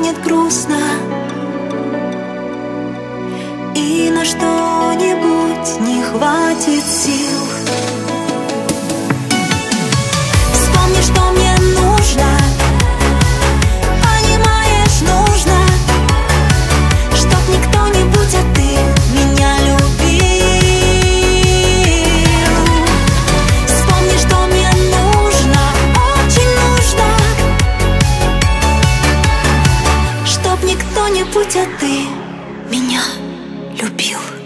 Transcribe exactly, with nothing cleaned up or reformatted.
станет грустно, и на что-нибудь не хватит сил. Вспомни, что мне нужно, понимаешь, нужно, чтоб не кто-нибудь, а ты меня любил. Вспомни, что мне нужно, очень нужно, чтоб не кто-нибудь, а ты меня любил.